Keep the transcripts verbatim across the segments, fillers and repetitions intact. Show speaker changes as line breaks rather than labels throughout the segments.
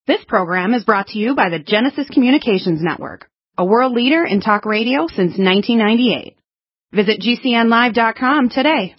This program is brought to you by the Genesis Communications Network, a world leader in talk radio since nineteen ninety-eight. Visit G C N live dot com today.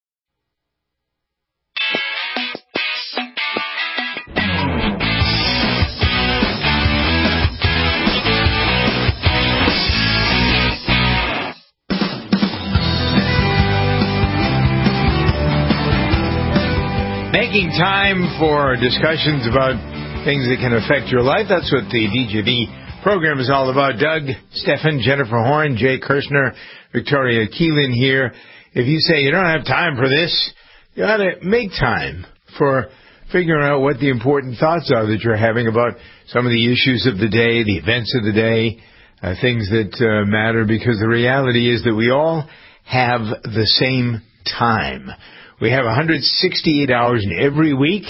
Making time for discussions about things that can affect your life. That's what the D J V program is all about. Doug, Stefan, Jennifer Horn, Jay Kirshner, Victoria Keelan here. If you say you don't have time for this, you ought to make time for figuring out what the important thoughts are that you're having about some of the issues of the day, the events of the day, uh, things that uh, matter, because the reality is that we all have the same time. We have one hundred sixty-eight hours in every week,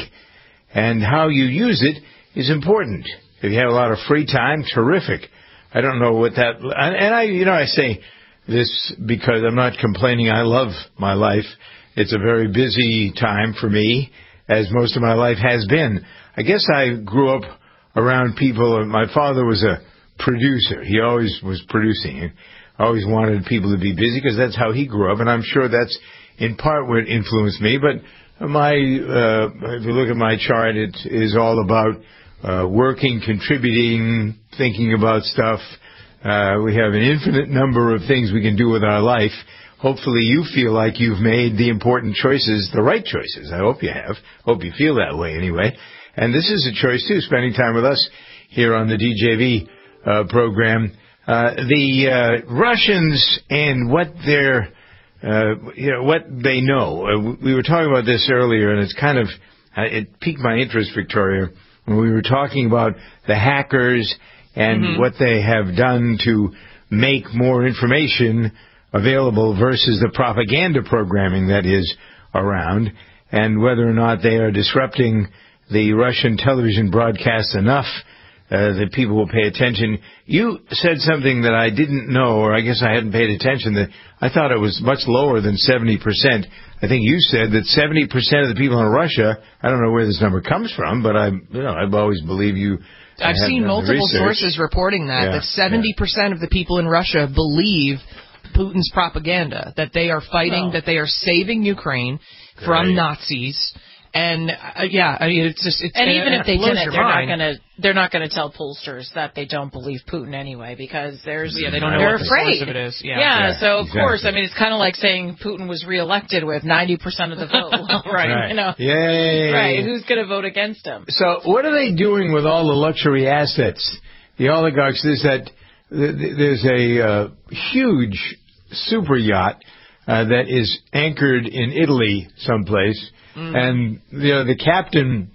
and how you use it is important. If you have a lot of free time, terrific. I don't know what that... And I, you know, I say this because I'm not complaining. I love my life. It's a very busy time for me, as most of my life has been. I guess I grew up around people. My father was a producer. He always was producing. I always wanted people to be busy because that's how he grew up, and I'm sure that's in part what influenced me. But my, uh, if you look at my chart, it is all about uh, working, contributing, thinking about stuff. Uh, we have an infinite number of things we can do with our life. Hopefully you feel like you've made the important choices, the right choices. I hope you have. Hope you feel that way anyway. And this is a choice, too, spending time with us here on the D J V uh, program. Uh, the uh, Russians and what they're... Uh, you know, what they know. Uh, we were talking about this earlier, and it's kind of, uh, it piqued my interest, Victoria, when we were talking about the hackers and mm-hmm. what they have done to make more information available versus the propaganda programming that is around, and whether or not they are disrupting the Russian television broadcast enough Uh, that people will pay attention. You said something that I didn't know, or I guess I hadn't paid attention, that I thought it was much lower than seventy percent. I think you said that seventy percent of the people in Russia, I don't know where this number comes from, but I, you know, I've always believed you.
I've seen multiple sources reporting that, yeah, that seventy percent yeah. of the people in Russia believe Putin's propaganda, that they are fighting, oh. that they are saving Ukraine from right. Nazis. And uh, yeah, I mean, it's just it's,
and even
it,
if they didn't, they're
mind.
not going to they're not going to tell pollsters that they don't believe Putin anyway, because there's
yeah they don't know
they're
what
afraid.
The source of it is. Yeah,
yeah,
yeah
so of
exactly.
course, I mean, it's kind of like saying Putin was reelected with ninety percent of the vote, right?
right?
You know,
Yay.
right? Who's going to vote against him?
So what are they doing with all the luxury assets? The oligarchs. There's that. There's a uh, huge super yacht uh, that is anchored in Italy someplace. Mm-hmm. And, you know, the captain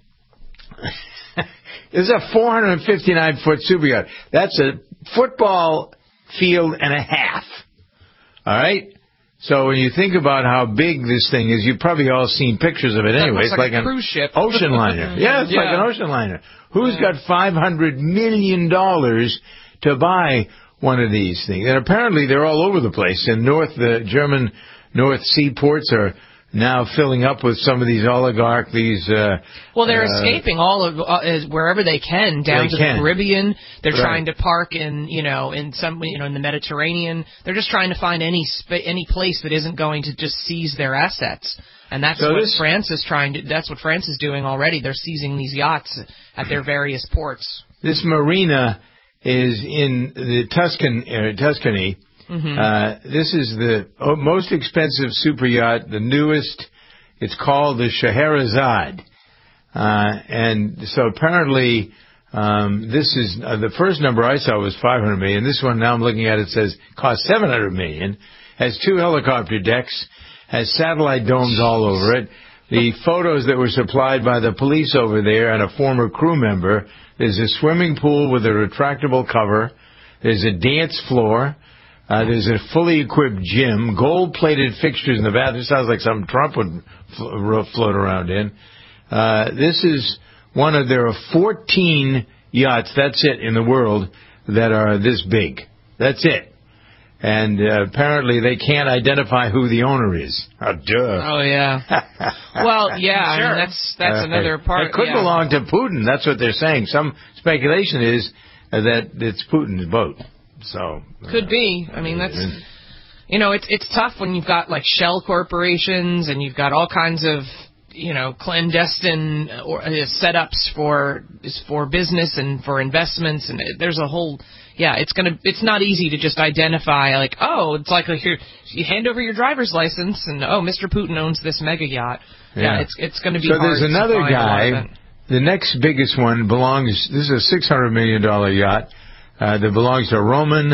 is a four hundred fifty-nine foot super yacht. That's a football field and a half. All right? So when you think about how big this thing is, you've probably all seen pictures of it anyway.
It's
like,
like a
an
cruise ship.
Ocean liner. Yeah, it's yeah. like an ocean liner. Who's yeah. got five hundred million dollars to buy one of these things? And apparently they're all over the place. In North, the German North Sea ports are now filling up with some of these oligarch, these... Uh,
well, they're
uh,
escaping all of uh, wherever they can, down
they
to
can.
the Caribbean. They're
right.
trying to park in, you know, in some, you know, in the Mediterranean. They're just trying to find any sp- any place that isn't going to just seize their assets. And that's so what this, France is trying to... That's what France is doing already. They're seizing these yachts at their various ports.
This marina is in the Tuscan, uh, Tuscany... Mm-hmm. Uh, this is the most expensive super yacht, the newest. It's called the Scheherazade. Uh, and so apparently, um, this is, uh, the first number I saw was five hundred million dollars. This one now I'm looking at, it says cost seven hundred million dollars, has two helicopter decks, has satellite domes all over it. The photos that were supplied by the police over there and a former crew member, there's a swimming pool with a retractable cover. There's a dance floor. Uh, there's a fully equipped gym, gold-plated fixtures in the bathroom. Sounds like something Trump would flo- float around in. Uh, this is one of, there are fourteen yachts, that's it, in the world, that are this big. That's it. and uh, apparently they can't identify who the owner is. Oh, duh.
Oh, yeah. Well, yeah, sure. I mean, that's that's uh, another part.
It could
yeah.
belong to Putin. That's what they're saying. Some speculation is uh, that it's Putin's boat. So
Could uh, be. I mean, that's... You know, it's it's tough when you've got, like, shell corporations and you've got all kinds of, you know, clandestine or, uh, setups for for business and for investments. And there's a whole... Yeah, it's gonna. It's not easy to just identify, like, oh, it's like, like you hand over your driver's license and, oh, Mister Putin owns this mega yacht. Yeah, yeah it's it's going to be
so
hard.
So there's another
to find
guy. The next biggest one belongs. This is a six hundred million dollar yacht uh, that belongs to Roman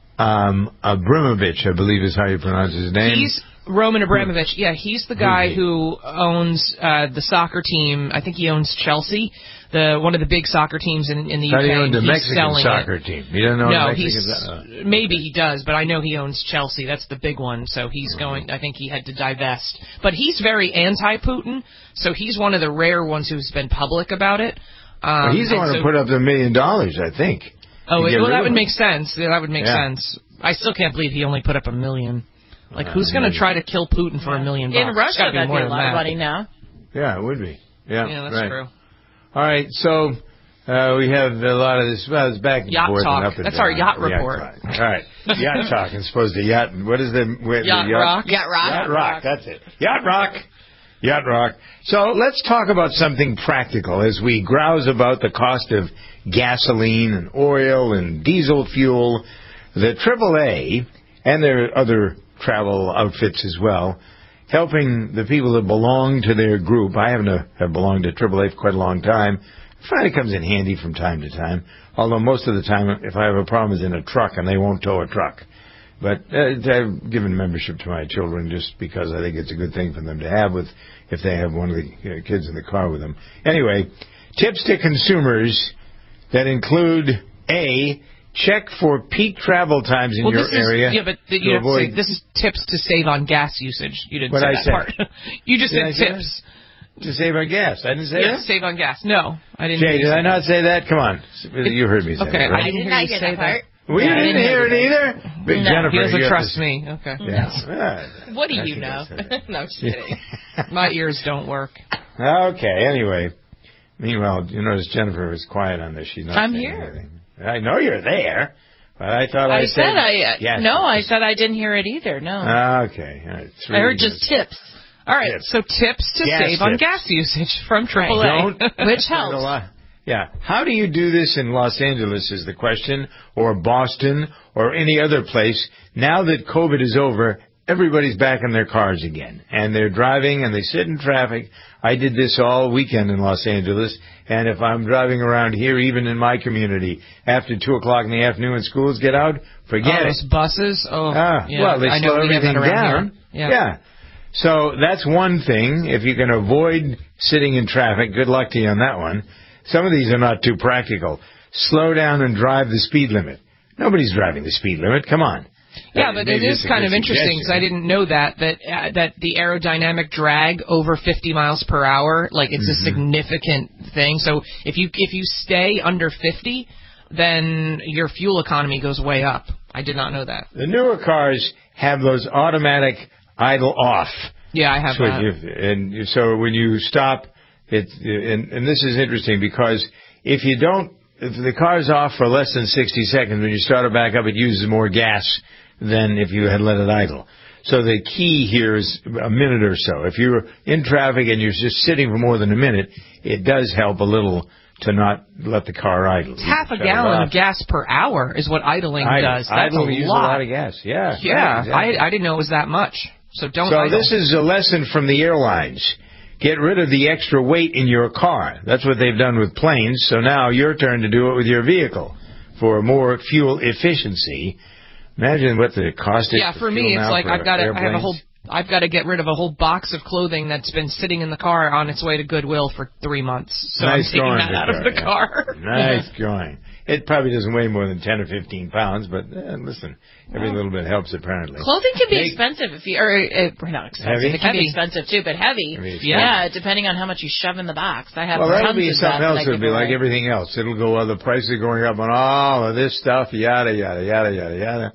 um, Abramovich, I believe is how you pronounce his name.
He's Roman Abramovich. Yeah, he's the guy who owns uh, the soccer team. I think he owns Chelsea. The one of the big soccer teams in, in the U K.
He owns the Mexican soccer
it.
team. You don't know
no,
the
he's
uh,
maybe he does, but I know he owns Chelsea. That's the big one. So he's going. I think he had to divest. But he's very anti-Putin. So he's one of the rare ones who's been public about it. Um,
well, he's the one
so,
who put up the million dollars, I think.
Oh, it, well, that would make sense. That would make
yeah.
sense. I still can't believe he only put up a million. Like, uh, who's going to try to kill Putin for a million bucks?
In Russia,
be
that'd
more
be a lot
that.
of money now.
Yeah, it would be. Yeah,
yeah that's
right.
true.
All right, so uh, we have a lot of this. Well, it's back and
yacht
forth
talk.
and up and
That's
down.
our yacht report.
Yacht All right, yacht talk. It's supposed to yacht. What is the, where,
yacht
the yacht
rock? Yacht rock.
Yacht rock. That's it. Yacht rock. Yacht rock. So let's talk about something practical as we grouse about the cost of gasoline and oil and diesel fuel. The triple A, and there are other travel outfits as well, helping the people that belong to their group. I happen to have belonged to triple A for quite a long time. I find it comes in handy from time to time, although most of the time if I have a problem it's in a truck and they won't tow a truck. But uh, I've given membership to my children just because I think it's a good thing for them to have with if they have one of the uh, kids in the car with them. Anyway, tips to consumers that include A, check for peak travel times in
well,
your
this
area.
Is, yeah, but the, you have to say, this is tips to save on gas usage. You didn't
what
say
I
that
said.
part. You just
did
said tips.
That? To save on gas. I didn't say
yeah,
that?
save on gas. No, I didn't
Jay,
hear you
did
say
I not
that.
say that? Come on. You heard me say
okay,
that, right?
I didn't
I
hear
did
you say
that part.
that.
We
yeah,
didn't hear it either? But
no,
Jennifer,
he doesn't
you
trust
to...
me. Okay.
Yeah. yeah.
What do you know? No, I'm just kidding.
My ears don't work.
Okay, anyway. Meanwhile, you notice Jennifer was quiet on this. She's not
I'm
saying
here.
anything. I know you're there, but I thought I,
I
said...
said I...
Yes,
no, I said I didn't hear it either, no.
Okay. All right.
I heard just tips.
All right,
tips.
so tips to
gas
save
tips.
on gas usage from triple A.
Don't
Which helps.
Yeah. How do you do this in Los Angeles is the question, or Boston, or any other place? Now that COVID is over, everybody's back in their cars again, and they're driving and they sit in traffic. I did this all weekend in Los Angeles, and if I'm driving around here, even in my community, after two o'clock in the afternoon when schools get out, forget
oh,
it.
Those buses? Oh,
ah,
yeah.
Well, they
I
slow
know
everything down.
Yeah.
yeah. So that's one thing. If you can avoid sitting in traffic, good luck to you on that one. Some of these are not too practical. Slow down and drive the speed limit. Nobody's driving the speed limit. Come on.
Yeah, but it is kind of interesting because I didn't know that that uh, that the aerodynamic drag over fifty miles per hour, like it's mm-hmm. a significant thing. So if you if you stay under fifty, then your fuel economy goes way up. I did not know that.
The newer cars have those automatic idle off.
Yeah, I have
switch.
that.
And so when you stop, it and, and this is interesting because if you don't, if the car's off for less than sixty seconds, when you start it back up, it uses more gas than if you had let it idle. So the key here is a minute or so. If you're in traffic and you're just sitting for more than a minute, it does help a little to not let the car idle.
It's half a gallon of gas per hour is what idling
idle,
does. That's
idling
a
uses
lot.
a lot of gas. Yeah.
Yeah,
right, exactly.
I, I didn't know it was that much. So don't
So
idle.
this is a lesson from the airlines. Get rid of the extra weight in your car. That's what they've done with planes. So now your turn to do it with your vehicle for more fuel efficiency. Imagine what the cost is.
Yeah,
for,
for me, it's like
for
I've got to. I have a
airplanes.
whole. I've got to get rid of a whole box of clothing that's been sitting in the car on its way to Goodwill for three months. So
nice
I'm taking
going,
that out of the
yeah.
car.
Nice going. It probably doesn't weigh more than ten or fifteen pounds, but uh, listen, every
well,
little bit helps apparently.
Clothing can be
Make,
expensive if you, or uh, not expensive.
Heavy?
It can
heavy.
be expensive too, but heavy.
heavy
Yeah, depending on how much you shove in the box. I have
well,
tons
that'll be
of
something
that
else.
that
It'll
I
be
give
like
away.
everything else. It'll go, well, the prices are going up on all of this stuff, yada, yada, yada, yada, yada.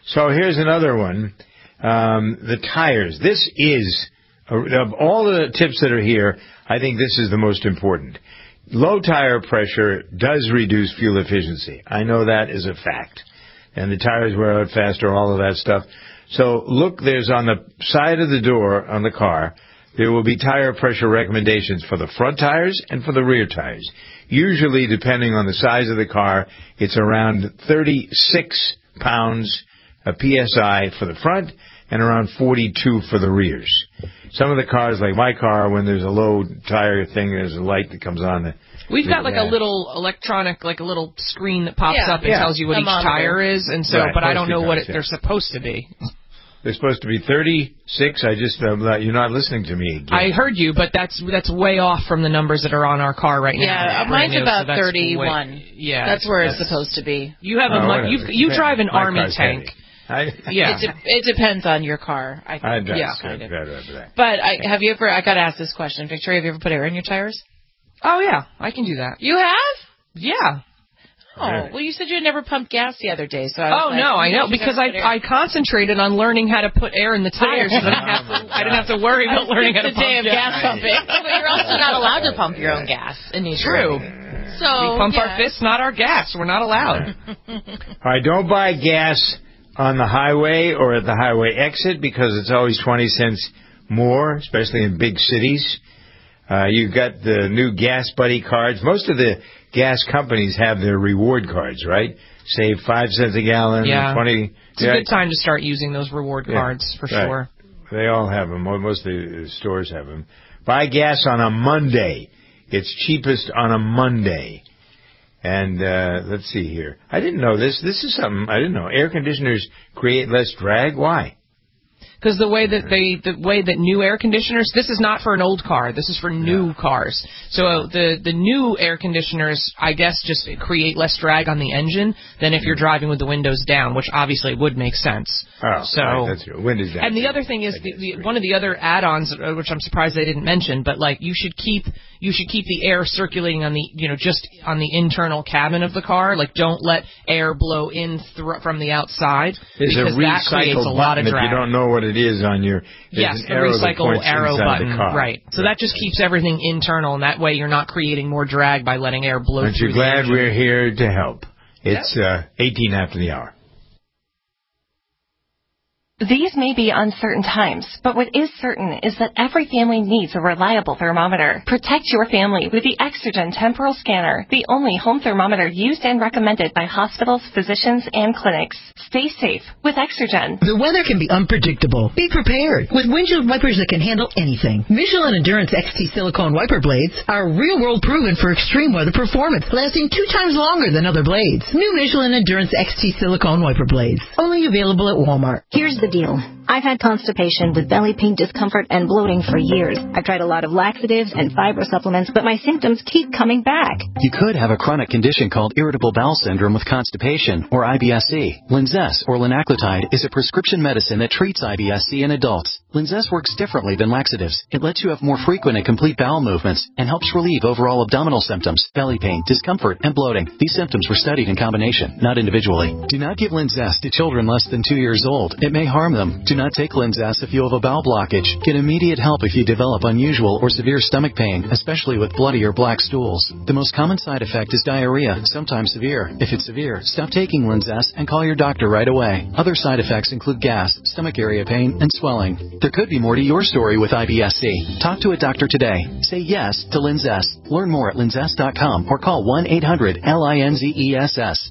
So here's another one. Um, the tires. This is, uh, of all the tips that are here, I think this is the most important. Low tire pressure does reduce fuel efficiency. I know that is a fact. And the tires wear out faster, all of that stuff. So look, there's on the side of the door on the car, there will be tire pressure recommendations for the front tires and for the rear tires. Usually, depending on the size of the car, it's around thirty-six pounds a P S I for the front and around forty-two for the rears. Some of the cars, like my car, when there's a low tire thing, there's a light that comes on. The,
We've got like
that.
a little electronic, like a little screen that pops
yeah,
up and
yeah.
tells you what
a
each
monitor.
tire is, and so,
Right,
but I don't know
cars,
what it,
yeah.
they're supposed to be.
They're supposed to be thirty-six. I just, um, you're not listening to me again.
I heard you, but that's that's way off from the numbers that are on our car right now.
Yeah,
Brand
mine's
new,
about
so that's
thirty-one.
Way, yeah,
that's where
that's,
it's supposed to be.
You have a
Oh,
mon- you you
Yeah,
drive an
my
army
car's
tank.
heavy. I,
Yeah,
It, de- it depends on your car. I think.
I drive
Yeah.
kind of better at that.
But I, have you ever? I got to ask this question, Victoria. Have you ever put air in your tires?
Oh yeah, I can do that.
You have?
Yeah.
Oh,
Really?
well, you said you had never pumped gas the other day, so I was
Oh
like,
no, I know
you've
because
never put
I
air.
I concentrated on learning how to put air in the tires. So I, didn't have to, I didn't have to worry about learning how to
the
pump
day of gas pumping. But you're also not allowed to pump your own gas in New
True.
So
We pump
yeah.
our fists, not our gas. We're not allowed.
All right, don't buy gas on the highway or at the highway exit because it's always twenty cents more, especially in big cities. Uh, you've got the new Gas Buddy cards. Most of the gas companies have their reward cards, right? Save five cents a gallon,
Yeah.
twenty.
It's
yeah.
a good time to start using those reward
Yeah,
cards for
right.
sure.
They all have them. Most of the stores have them. Buy gas on a Monday. It's cheapest on a Monday. And uh, let's see here. I didn't know this. This is something I didn't know. Air conditioners create less drag. Why?
Because the way that they, the way that new air conditioners, this is not for an old car. This is for new
Yeah.
cars. So the the new air conditioners, I guess, just create less drag on the engine than if you're driving with the windows down, which obviously would make sense.
Oh,
so
right, that's true. Windows down.
and the other thing is the, the, one of the other add-ons, uh, which I'm surprised they didn't mention, but like you should keep you should keep the air circulating on the you know just on the internal cabin of the car. Like don't let air blow in thr- from the outside
There's
because
a
that creates a
recycle
lot of
button. If
drag.
you don't know what it is on your
Yes,
an
the
arrow that
recycle
points
arrow
inside
button,
the car.
right. So that just keeps everything internal, and that way you're not creating more drag by letting air blow
Aren't
through
you
the
glad
engine.
we're here to help? It's uh, eighteen after the hour.
These may be uncertain times, but what is certain is that every family needs a reliable thermometer. Protect your family with the Exergen Temporal Scanner, the only home thermometer used and recommended by hospitals, physicians, and clinics. Stay safe with Exergen.
The weather can be unpredictable. Be prepared with windshield wipers that can handle anything. Michelin Endurance X T silicone wiper blades are real-world proven for extreme weather performance, lasting two times longer than other blades. New Michelin Endurance X T silicone wiper blades, only available at Walmart.
Here's the deal. I've had constipation with belly pain, discomfort, and bloating for years. I've tried a lot of laxatives and fiber supplements, but my symptoms keep coming back.
You could have a chronic condition called irritable bowel syndrome with constipation, or I B S C. Linzess, or linaclotide, is a prescription medicine that treats I B S C in adults. Linzess works differently than laxatives. It lets you have more frequent and complete bowel movements and helps relieve overall abdominal symptoms, belly pain, discomfort, and bloating. These symptoms were studied in combination, not individually. Do not give Linzess to children less than two years old. It may harm them. Do not take Linzess if you have a bowel blockage. Get immediate help if you develop unusual or severe stomach pain, especially with bloody or black stools. The most common side effect is diarrhea, sometimes severe. If it's severe, stop taking Linzess and call your doctor right away. Other side effects include gas, stomach area pain, and swelling. There could be more to your story with I B S C. Talk to a doctor today. Say yes to Linzess. Learn more at linzess dot com or call one eight hundred L I N Z E S S.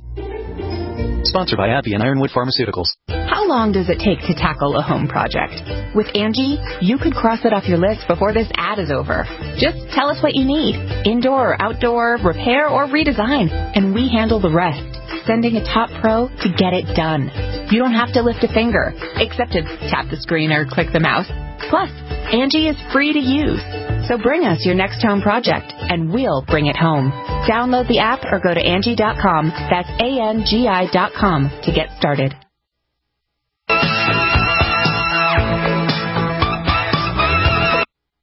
Sponsored by AbbVie and Ironwood Pharmaceuticals.
How long does it take to tackle a home project? With Angie, you could cross it off your list before this ad is over. Just tell us what you need. Indoor or outdoor, repair or redesign, and we handle the rest. Sending a top pro to get it done. You don't have to lift a finger, except to tap the screen or click the mouse. Plus, Angie is free to use. So bring us your next home project, and we'll bring it home. Download the app or go to Angie dot com. That's A N G I dot com to get started.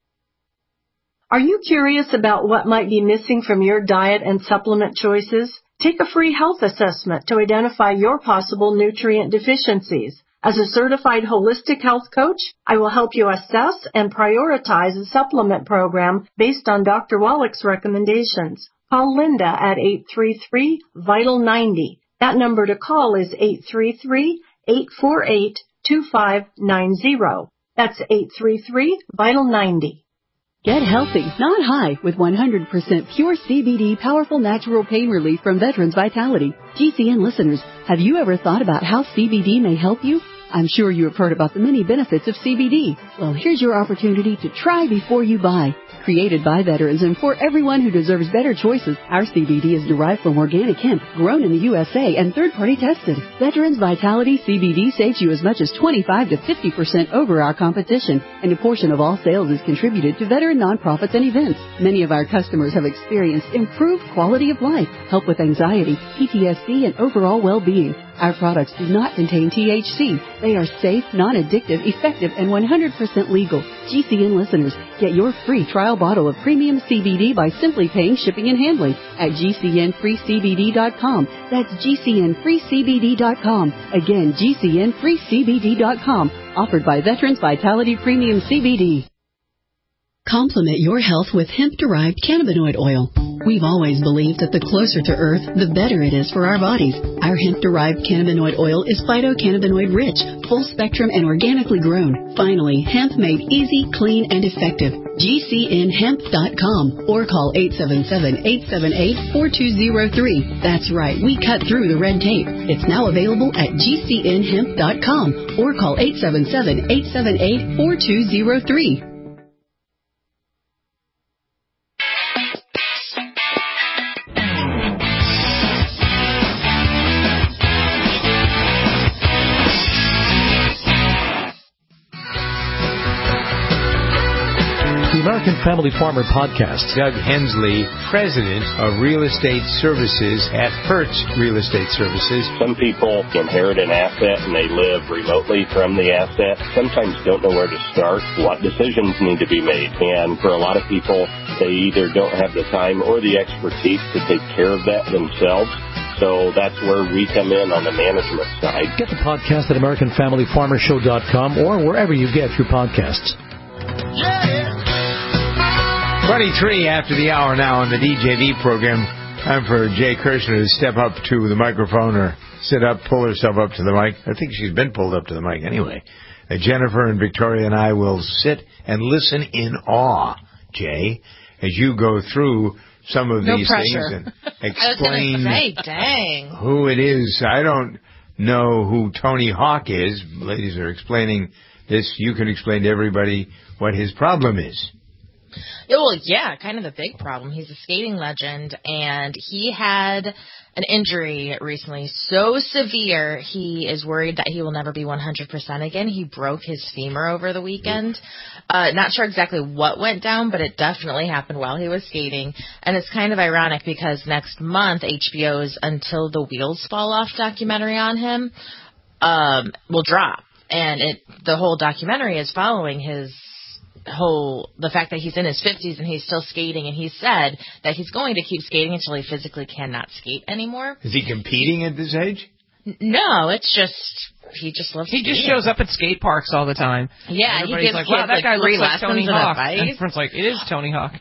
Are you curious about what might be missing from your diet and supplement choices? Take a free health assessment to identify your possible nutrient deficiencies. As a certified holistic health coach, I will help you assess and prioritize a supplement program based on Doctor Wallach's recommendations. Call Linda at eight three three, VITAL ninety. That number to call is eight three three, eight four eight, two five nine zero. That's eight three three, VITAL ninety.
Get healthy, not high, with one hundred percent pure C B D powerful natural pain relief from Veterans Vitality. G C N listeners, have you ever thought about how C B D may help you? I'm sure you have heard about the many benefits of C B D. Well, here's your opportunity to try before you buy. Created by veterans and for everyone who deserves better choices, our C B D is derived from organic hemp, grown in the U S A and third-party tested. Veterans Vitality C B D saves you as much as twenty-five to fifty percent over our competition, and a portion of all sales is contributed to veteran nonprofits and events. Many of our customers have experienced improved quality of life, help with anxiety, P T S D, and overall well-being. Our products do not contain T H C. They are safe, non-addictive, effective, and one hundred percent legal. G C N listeners, get your free trial bottle of premium C B D by simply paying shipping and handling at G C N free C B D dot com. That's G C N free C B D dot com. Again, G C N free C B D dot com. Offered by Veterans Vitality Premium C B D. Complement your health with hemp-derived cannabinoid oil. We've always believed that the closer to Earth, the better it is for our bodies. Our hemp-derived cannabinoid oil is phytocannabinoid-rich, full-spectrum, and organically grown. Finally, hemp made easy, clean, and effective. G C N hemp dot com or call eight seven seven, eight seven eight, four two zero three. That's right, we cut through the red tape. It's now available at G C N hemp dot com or call eight seven seven, eight seven eight, four two zero three.
The American Family Farmer Podcast.
Doug Hensley, President of Real Estate Services at Hertz Real Estate Services.
Some people inherit an asset and they live remotely from the asset. Sometimes don't know where to start, what decisions need to be made. And for a lot of people, they either don't have the time or the expertise to take care of that themselves. So that's where we come in on the management side.
Get the podcast at American Family Farmer Show dot com or wherever you get your podcasts.
Yeah. twenty-three after the hour now on the D J V program. Time for Jay Kirshner to step up to the microphone or sit up, pull herself up to the mic. I think she's been pulled up to the mic anyway. Uh, Jennifer and Victoria and I will sit and listen in awe, Jay, as you go through some of
no
these
pressure.
things and explain
I was gonna say, dang.
who it is. I don't know who Tony Hawk is. Ladies are explaining this. You can explain to everybody what his problem is.
Well, yeah, kind of a big problem. He's a skating legend, and he had an injury recently so severe he is worried that he will never be one hundred percent again. He broke his femur over the weekend. Uh, not sure exactly what went down, but it definitely happened while he was skating. And it's kind of ironic because next month H B O's Until the Wheels Fall Off documentary on him um, will drop. And it the whole documentary is following his whole the fact that he's in his fifties and he's still skating, and he said that he's going to keep skating until he physically cannot skate anymore.
Is he competing at this age?
No, it's just he just loves.
He
skating.
just shows up at skate parks all the time.
Yeah,
everybody's
he gives
like, "Wow, that
like
guy looks like Tony Hawk." And everyone's like, "It is Tony Hawk."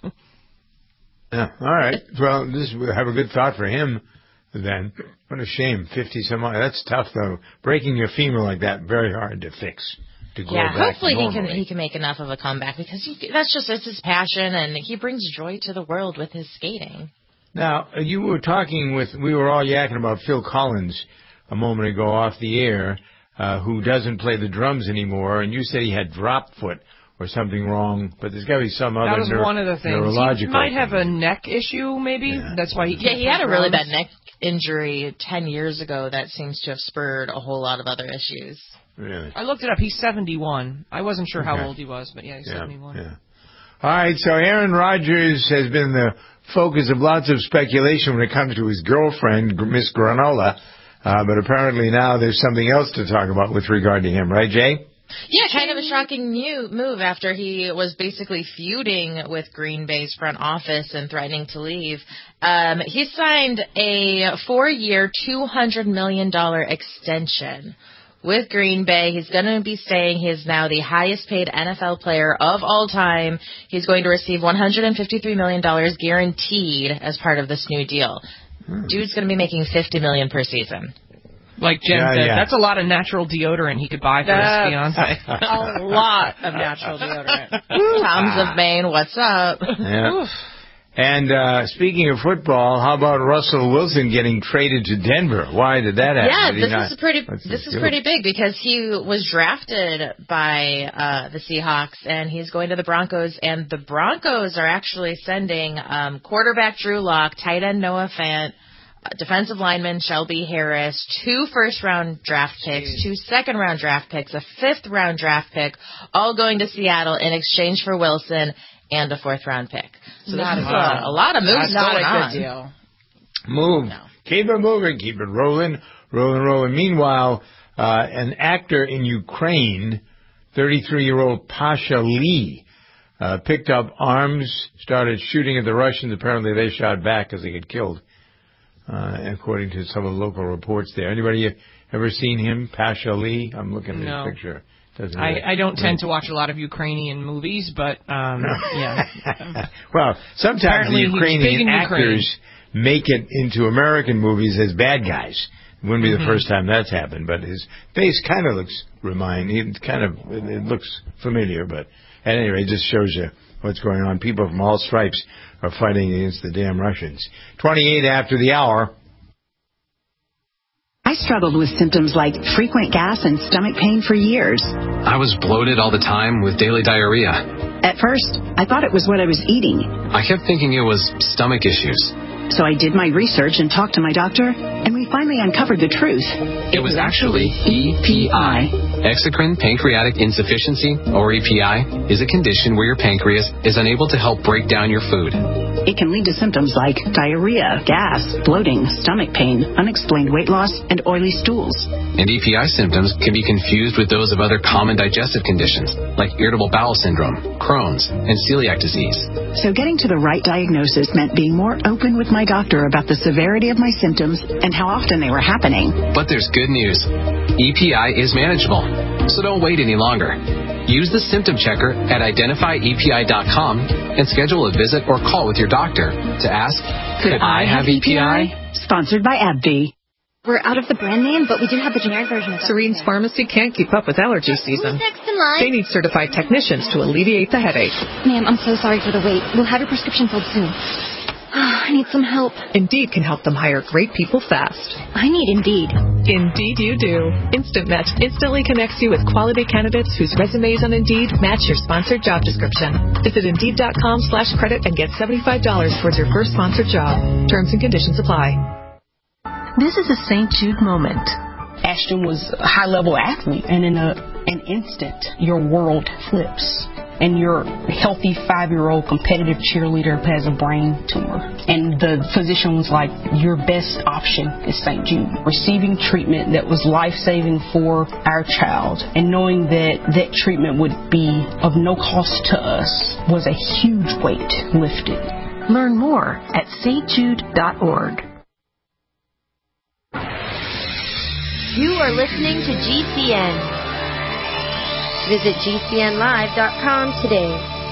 Yeah, all right. Well, this we have a good thought for him. Then what a shame, fifty some odd. That's tough though. Breaking your femur like that, very hard to fix.
Yeah, hopefully he can he can make enough of a comeback because he, that's just it's his passion, and he brings joy to the world with his skating.
Now, you were talking with, we were all yakking about Phil Collins a moment ago off the air, uh, who doesn't play the drums anymore, and you said he had drop foot or something wrong, but there's got to be some other
That was
neuro-
one of the things.
neurological
He might
thing.
have a neck issue, maybe. Yeah. That's why he can't
Yeah, he had a really
drums.
bad neck injury ten years ago that seems to have spurred a whole lot of other issues.
Really?
I looked it up. He's seventy-one. I wasn't sure
Okay.
how old he was, but yeah, he's
yeah,
seventy-one.
Yeah. All right, so Aaron Rodgers has been the focus of lots of speculation when it comes to his girlfriend, Miss Granola, uh, but apparently now there's something else to talk about with regard to him, right, Jay?
Yeah, kind of a shocking new move after he was basically feuding with Green Bay's front office and threatening to leave. Um, he signed a four-year, two hundred million dollars extension with Green Bay. He's going to be staying. He is now the highest-paid N F L player of all time. He's going to receive one hundred fifty-three million dollars guaranteed as part of this new deal. Hmm. Dude's going to be making fifty million dollars per season.
Like Jen
yeah,
said,
yeah.
that's a lot of natural deodorant he could buy for
that's
his fiance.
A lot of natural deodorant. Toms of Maine, what's up?
Yeah. And uh, speaking of football, how about Russell Wilson getting traded to Denver? Why did that happen?
Yeah,
did
this
not,
is pretty. This is pretty big because he was drafted by uh, the Seahawks, and he's going to the Broncos. And the Broncos are actually sending um, quarterback Drew Lock, tight end Noah Fant, defensive lineman Shelby Harris, two first-round draft picks, Jeez. two second-round draft picks, a fifth-round draft pick, all going to Seattle in exchange for Wilson and a fourth-round pick. So
not
this is
a,
a, a lot of moves
That's not
going
a
on.
good deal.
Move. No. Keep it moving. Keep it rolling, rolling, rolling. Meanwhile, uh, an actor in Ukraine, thirty-three-year-old Pasha Lee, uh, picked up arms, started shooting at the Russians. Apparently they shot back as he get killed. Uh, according to some of the local reports there. Anybody ever seen him, Pasha Lee? I'm looking at
no.
his picture. Doesn't
I,
really,
I don't
really
tend to watch a lot of Ukrainian movies, but, um, yeah.
Well, sometimes
Apparently
the Ukrainian actors
Ukraine.
make it into American movies as bad guys. It wouldn't be
mm-hmm.
the first time that's happened, but his face kind of looks, remind, it kind of, it looks familiar, but at any rate, it just shows you what's going on. People from all stripes are fighting against the damn Russians. twenty-eight after the hour.
I struggled with symptoms like frequent gas and stomach pain for years.
I was bloated all the time with daily diarrhea.
At first, I thought it was what I was eating.
I kept thinking it was stomach issues.
So I did my research and talked to my doctor, and we finally uncovered the truth.
It, it was actually E P I. Exocrine pancreatic insufficiency, or E P I, is a condition where your pancreas is unable to help break down your food.
It can lead to symptoms like diarrhea, gas, bloating, stomach pain, unexplained weight loss, and oily stools.
And E P I symptoms can be confused with those of other common digestive conditions, like irritable bowel syndrome, Crohn's, and celiac disease.
So getting to the right diagnosis meant being more open with my doctor about the severity of my symptoms and how often they were happening.
But there's good news. E P I is manageable, so don't wait any longer. Use the symptom checker at identify E P I dot com and schedule a visit or call with your doctor to ask, could, could I, I have E P I?
Sponsored by AbbVie.
We're out of the brand name, but we do have the generic version of
Serene's Pharmacy can't keep up with allergy season.
Who's next in line?
They need certified technicians to alleviate the headache.
Ma'am, I'm so sorry for the wait. We'll have your prescription filled soon. I need some help.
Indeed can help them hire great people fast.
I need Indeed.
Indeed you do. Instant Match instantly connects you with quality candidates whose resumes on Indeed match your sponsored job description. Visit Indeed.com slash credit and get seventy-five dollars towards your first sponsored job. Terms and conditions apply.
This is a Saint Jude moment. Ashton was a high-level athlete, and in a, an instant, your world flips. And your healthy five-year-old competitive cheerleader has a brain tumor. And the physician was like, your best option is Saint Jude. Receiving treatment that was life-saving for our child and knowing that that treatment would be of no cost to us was a huge weight lifted. Learn more at S T jude dot org.
You are listening to G C N. Visit G C N live dot com today.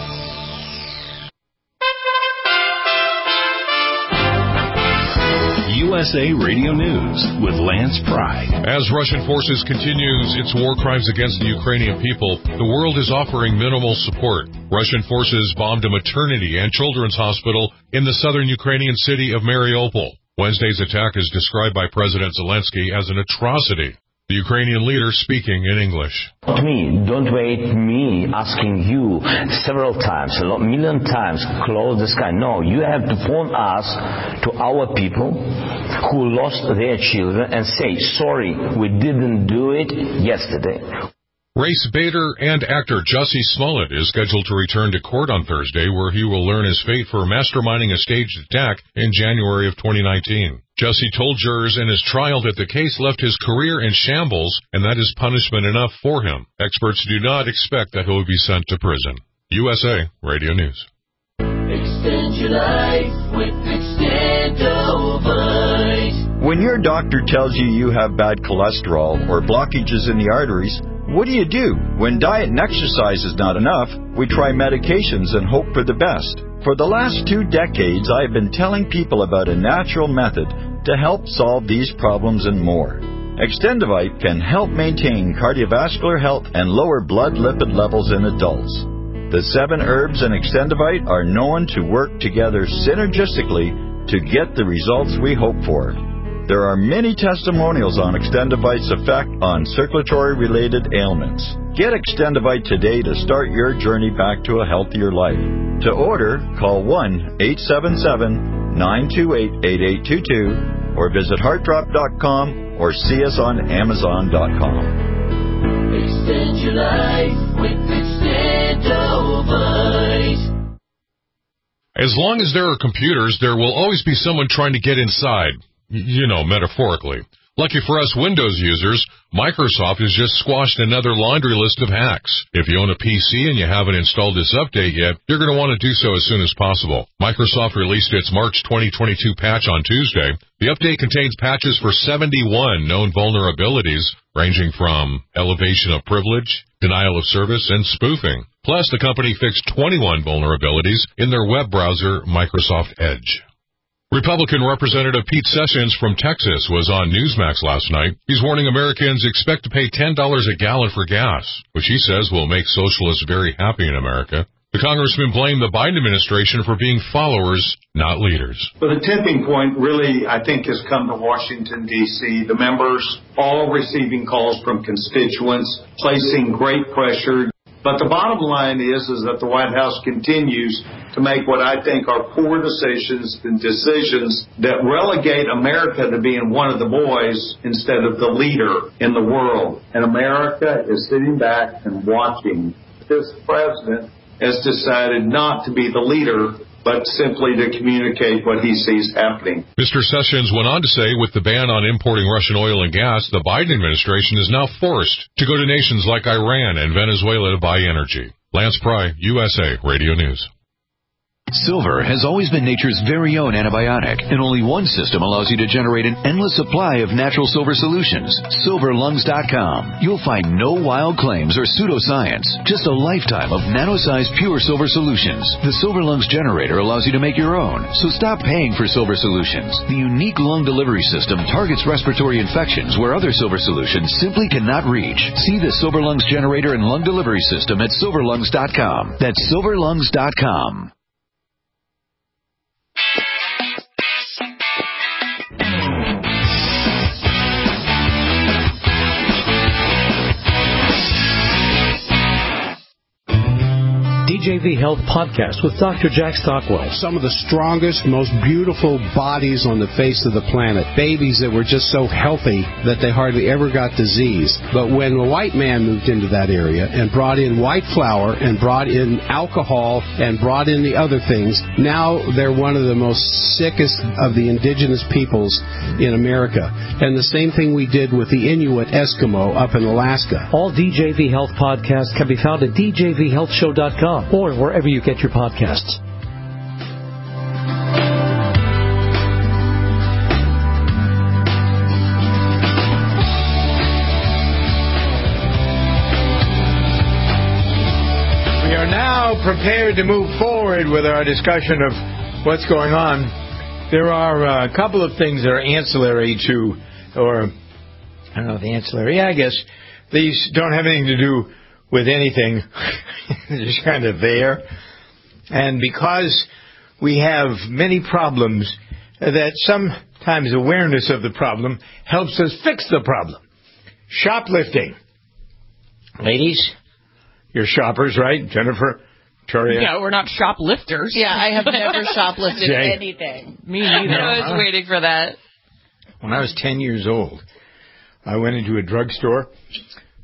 U S A Radio News with Lance Pry.
As Russian forces continues its war crimes against the Ukrainian people, the world is offering minimal support. Russian forces bombed a maternity and children's hospital in the southern Ukrainian city of Mariupol. Wednesday's attack is described by President Zelensky as an atrocity. The Ukrainian leader speaking in English.
Me, don't wait me asking you several times, a million times, close the sky. No, you have to phone us to our people who lost their children and say, sorry, we didn't do it yesterday.
Race baiter and actor Jussie Smollett is scheduled to return to court on Thursday, where he will learn his fate for masterminding a staged attack in January of twenty nineteen. Jussie told jurors in his trial that the case left his career in shambles, and that is punishment enough for him. Experts do not expect that he will be sent to prison. U S A Radio News.
Extend your life with Extendovite. When your doctor tells you you have bad cholesterol or blockages in the arteries, what do you do? When diet and exercise is not enough, we try medications and hope for the best. For the last two decades, I have been telling people about a natural method to help solve these problems and more. Extendovite can help maintain cardiovascular health and lower blood lipid levels in adults. The seven herbs in Extendovite are known to work together synergistically to get the results we hope for. There are many testimonials on Extendovite's effect on circulatory-related ailments. Get Extendovite today to start your journey back to a healthier life. To order, call one eight seven seven, nine two eight, eight eight two two or visit heart drop dot com or see us on amazon dot com.
Extend your life with Extendovite.
As long as there are computers, there will always be someone trying to get inside. You know, metaphorically. Lucky for us Windows users, Microsoft has just squashed another laundry list of hacks. If you own a P C and you haven't installed this update yet, you're going to want to do so as soon as possible. Microsoft released its March twenty twenty-two patch on Tuesday. The update contains patches for seventy-one known vulnerabilities, ranging from elevation of privilege, denial of service, and spoofing. Plus, the company fixed twenty-one vulnerabilities in their web browser, Microsoft Edge. Republican Representative Pete Sessions from Texas was on Newsmax last night. He's warning Americans expect to pay ten dollars a gallon for gas, which he says will make socialists very happy in America. The congressman blamed the Biden administration for being followers, not leaders.
But the tipping point really, I think, has come to Washington, D C The members all receiving calls from constituents, placing great pressure. But the bottom line is, is that the White House continues to make what I think are poor decisions and decisions that relegate America to being one of the boys instead of the leader in the world. And America is sitting back and watching. This president has decided not to be the leader, but simply to communicate what he sees happening.
Mister Sessions went on to say with the ban on importing Russian oil and gas, the Biden administration is now forced to go to nations like Iran and Venezuela to buy energy. Lance Pry, U S A Radio News.
Silver has always been nature's very own antibiotic, and only one system allows you to generate an endless supply of natural silver solutions. silver lungs dot com. You'll find no wild claims or pseudoscience, just a lifetime of nano-sized pure silver solutions. The Silver Lungs generator allows you to make your own, so stop paying for silver solutions. The unique lung delivery system targets respiratory infections where other silver solutions simply cannot reach. See the Silver Lungs generator and lung delivery system at silver lungs dot com. That's silver lungs dot com.
D J V Health Podcast with Doctor Jack Stockwell.
Some of the strongest, most beautiful bodies on the face of the planet. Babies that were just so healthy that they hardly ever got disease. But when a white man moved into that area and brought in white flour and brought in alcohol and brought in the other things, now they're one of the most sickest of the indigenous peoples in America. And the same thing we did with the Inuit Eskimo up in Alaska.
All D J V Health podcasts can be found at d j v health show dot com. or wherever you get your podcasts.
We are now prepared to move forward with our discussion of what's going on. There are a couple of things that are ancillary to, or I don't know if ancillary, yeah, I guess these don't have anything to do with anything. They're just kind of there. And because we have many problems, that sometimes awareness of the problem helps us fix the problem. Shoplifting. Ladies, you're shoppers, right? Jennifer, Victoria?
Yeah, we're not shoplifters.
Yeah, I have never shoplifted
Jay.
anything.
Me neither.
I was waiting for that.
When I was ten years old, I went into a drugstore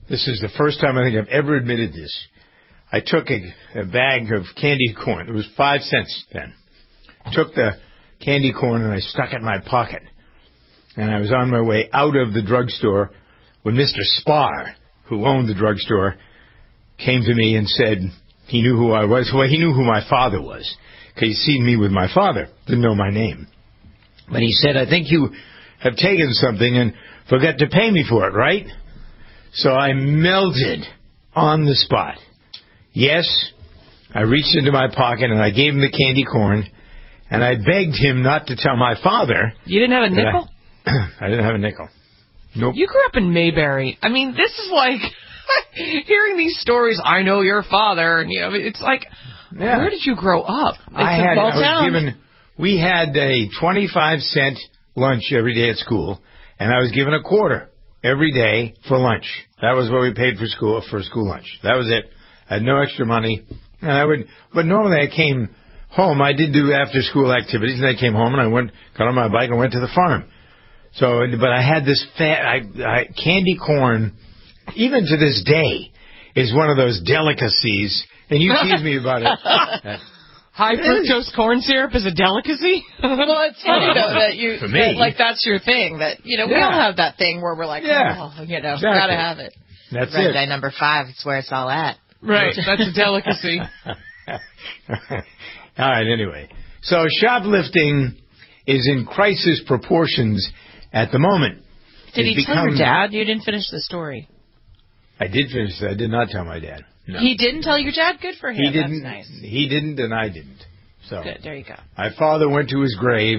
This is the first time I think I've ever admitted this. I took a, a bag of candy corn. It was five cents then. Took the candy corn and I stuck it in my pocket. And I was on my way out of the drugstore when Mister Spar, who owned the drugstore, came to me and said he knew who I was. Well, he knew who my father was because he'd seen me with my father. Didn't know my name. But he said, I think you have taken something and forgot to pay me for it, right? So I melted on the spot. Yes, I reached into my pocket and I gave him the candy corn, and I begged him not to tell my father.
You didn't have a nickel?
I, I didn't have a nickel. Nope.
You grew up in Mayberry. I mean, this is like hearing these stories. I know your father, and you know, it's like, yeah. Where did you grow up? It's
I had.
I
was
town.
given. We had a twenty-five cent lunch every day at school, and I was given a quarter every day for lunch. That was what we paid for school for school lunch. That was it. I had no extra money, and I would. But normally I came home. I did do after school activities, and I came home and I went, got on my bike and went to the farm. So, but I had this fat I, I, candy corn. Even to this day, is one of those delicacies, and you tease me about it.
High fructose corn syrup is a delicacy?
Well, it's funny, though, that you,
For me.
that, like, that's your thing. That, you know, we
Yeah.
all have that thing where we're like,
Yeah.
oh, you know,
Exactly.
gotta have it.
That's
Red
it.
Day number five, it's where it's all at.
Right, that's a delicacy.
All right, anyway. So shoplifting is in crisis proportions at the moment.
Did
It's
he tell your
become-
dad? You didn't finish the story.
I did finish it. I did not tell my dad. No.
He didn't tell your dad? Good for him.
He didn't.
That's nice.
He didn't, and I didn't. So
Good, there you go.
my father went to his grave,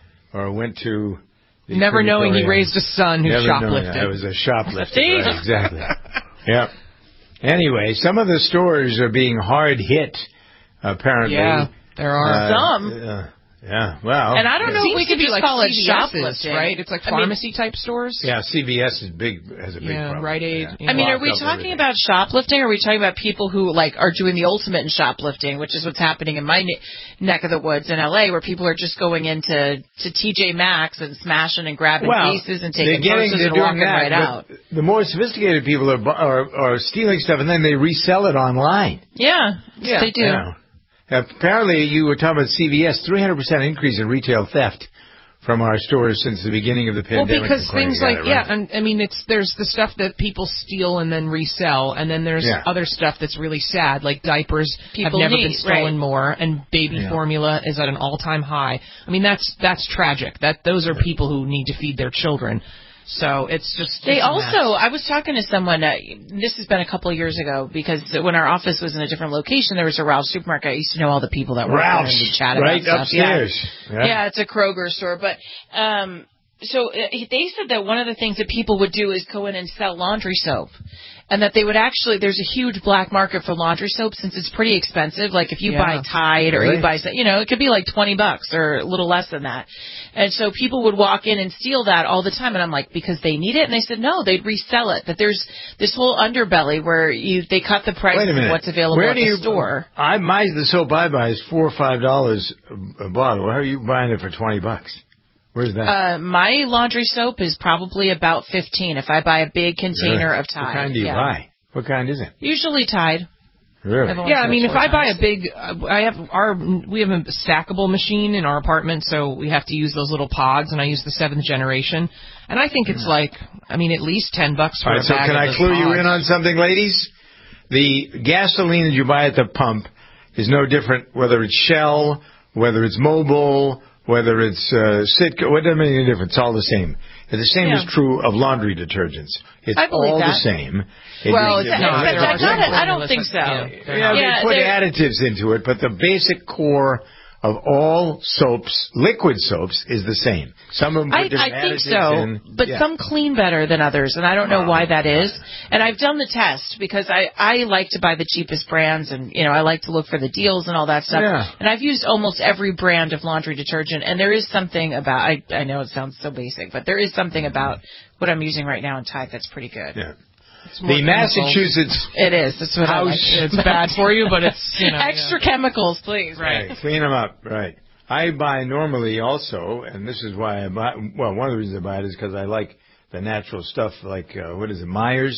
or went to. The
Never knowing he
crematorium.
raised a son who
Never knowing
shoplifted.
I was a shoplifter.
See?
Right, exactly. Yep. Anyway, some of the stores are being hard hit. Apparently,
Yeah, there are.
Uh,
Some.
Uh, yeah. Well.
And I don't know
Seems
if we
to
could
be
just
like
call it
C V S's,
shoplifting.
right? It's like
I mean,
pharmacy type stores.
Yeah, C V S is big has a big
Yeah,
problem.
Rite Aid.
Yeah.
Yeah.
I mean, are
Locked
we
up
talking
everything.
about shoplifting, or are we talking about people who, like, are doing the ultimate in shoplifting, which is what's happening in my ne- neck of the woods in L A, where people are just going into to T J Maxx and smashing and grabbing
Well,
pieces and
they're
taking
getting,
purses
they're
and
doing
walking
that,
right
but
out.
The more sophisticated people are, bu- are are stealing stuff, and then they resell it online.
Yeah,
Yeah,
they do.
Yeah. Apparently, you were talking about C V S, three hundred percent increase in retail theft from our stores since the beginning of the
Well,
pandemic.
because
according
things
to
like
that,
yeah,
right?
and I mean it's there's the stuff that people steal and then resell, and then there's
Yeah.
other stuff that's really sad, like diapers
People
have never
need,
been stolen
right.
more, and baby
Yeah.
formula is at an all-time high. I mean that's that's tragic. That those are people who need to feed their children. So it's just
They
it's a
also,
mess.
I was talking to someone, uh, this has been a couple of years ago, because when our office was in a different location, there was a Ralph's supermarket. I used to know all the people that worked there and
Ralph's,
we'd chat
right
about stuff.
upstairs.
Yeah. yeah, it's a Kroger store. But um, so uh, they said that one of the things that people would do is go in and sell laundry soap. And that they would actually, there's a huge black market for laundry soap since it's pretty expensive. Like if you
Yeah.
buy Tide or
Really?
you buy, you know, it could be like twenty bucks or a little less than that. And so people would walk in and steal that all the time. And I'm like, because they need it? And they said, no, they'd resell it. That there's this whole underbelly where you, they cut the price
Wait a minute.
of what's available
Where
at
do
the
you,
store.
I my the soap I buy is four or five dollars a bottle. How are you buying it for twenty bucks? Where's that?
Uh, my laundry soap is probably about fifteen if I buy a big container
Really?
of Tide.
What kind do you
yeah.
buy? What kind is it?
Usually Tide.
Really?
I've only
Yeah, I
said
mean,
it
if
four
I buy
times.
a big, uh, I have our, we have a stackable machine in our apartment, so we have to use those little pods, and I use the seventh generation, and I think it's like, I mean, at least ten bucks for
All right,
a
so
bag
can
of
I
those
clue you
pods.
in on something, ladies? The gasoline that you buy at the pump is no different whether it's Shell, whether it's Mobil, whether it's uh, Citgo. It doesn't make any difference. It's all the same. And the same
Yeah.
is true of laundry detergents. It's
I believe
all
that.
the same. It
Well,
is-
it's,
No,
except
there
I,
are
got it, I don't
formulas
think
that-
so.
yeah, they're
Yeah,
not.
they
Yeah,
put
they're-
additives into it, but the basic core of all soaps, liquid soaps, is the same. Some of them put
I,
different
I think
additives
so,
in.
but
Yeah.
some clean better than others, and I don't know why that is. And I've done the test because I, I like to buy the cheapest brands, and you know I like to look for the deals and all that stuff.
Yeah.
And I've used almost every brand of laundry detergent, and there is something about I, I know it sounds so basic, but there is something about what I'm using right now in Tide that's pretty good.
Yeah.
It's more
The
chemicals.
Massachusetts
It is. That's what I like.
House-
It's bad for you, but it's, you know.
Extra chemicals, please.
Right.
Right, clean them up. Right. I buy normally also, and this is why I buy. Well, one of the reasons I buy it is because I like the natural stuff. Like uh, what is it, Myers?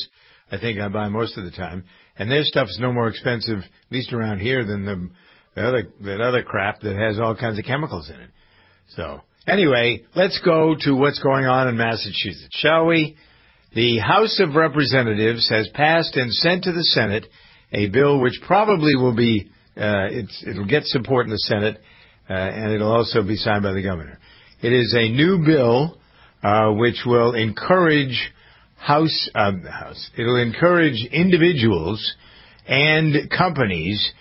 I think I buy most of the time. And their stuff's no more expensive, at least around here, than the, the other that other crap that has all kinds of chemicals in it. So, anyway, let's go to what's going on in Massachusetts, shall we? The House of Representatives has passed and sent to the Senate a bill which probably will be, uh, it's, it'll get support in the Senate, uh, and it'll also be signed by the governor. It is a new bill, uh, which will encourage house, um, house, it'll encourage individuals and companies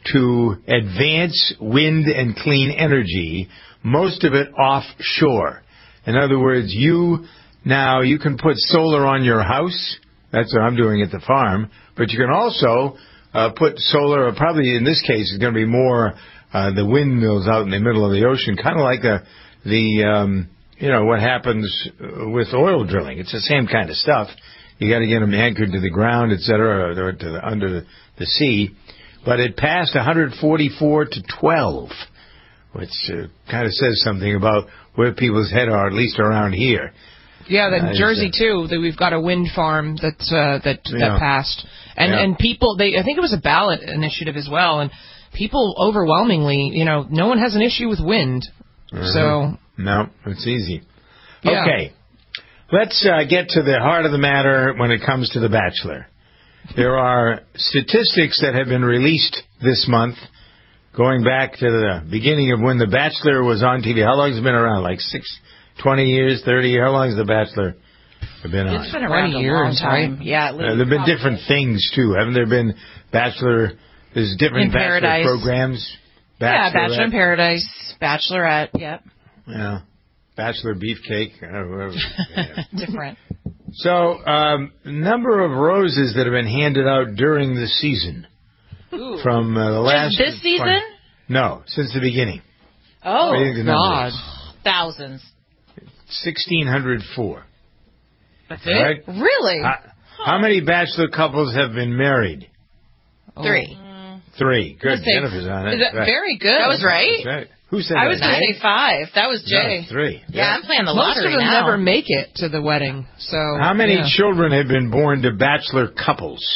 to advance wind and clean energy, most of it offshore. In other words, you Now, you can put solar on your house. That's what I'm doing at the farm. But you can also uh, put solar, or probably in this case, it's going to be more uh, the windmills out in the middle of the ocean, kind of like a, the, um, you know, what happens with oil drilling. It's the same kind of stuff. You got to get them anchored to the ground, et cetera, or to the, under the, the sea. But it passed one forty-four to twelve, which uh, kind of says something about where people's head are, at least around here.
Yeah, that
uh,
Jersey too. That we've got a wind farm that's uh, that
yeah.
that passed, and
yeah.
and people. They I think it was a ballot initiative as well, and people overwhelmingly, you know, no one has an issue with wind. Mm-hmm. So
no, it's easy.
Yeah.
Okay, let's uh, get to the heart of the matter when it comes to The Bachelor. There are statistics that have been released this month, going back to the beginning of when The Bachelor was on T V. How long has it been around? Like six. twenty years, thirty years? How long has The Bachelor been on?
It's been around a long time. Yeah,
uh, there have been different things, too. Haven't there been Bachelor, there's different
in
Bachelor
Paradise.
programs?
Yeah, Bachelor in Paradise, Bachelorette, yep.
Yeah, Bachelor Beefcake. Uh, yeah.
Different.
So, um, number of roses that have been handed out during the season.
Ooh.
From uh, the last...
Just this season?
twenty No, since the beginning.
Oh,
God.
Thousands.
sixteen oh four.
That's it? Right? Really?
How, huh. how many bachelor couples have been married?
Three.
Oh. Three. Good.
Say,
Jennifer's on it.
Is that
right.
Very good. That was right.
That's right. Who said
I
that?
was going to say five. That was Jay.
No, three.
Yeah, yeah, I'm playing the
Most
lottery
of them
now.
never make it to the wedding. So
how many
yeah.
children have been born to bachelor couples?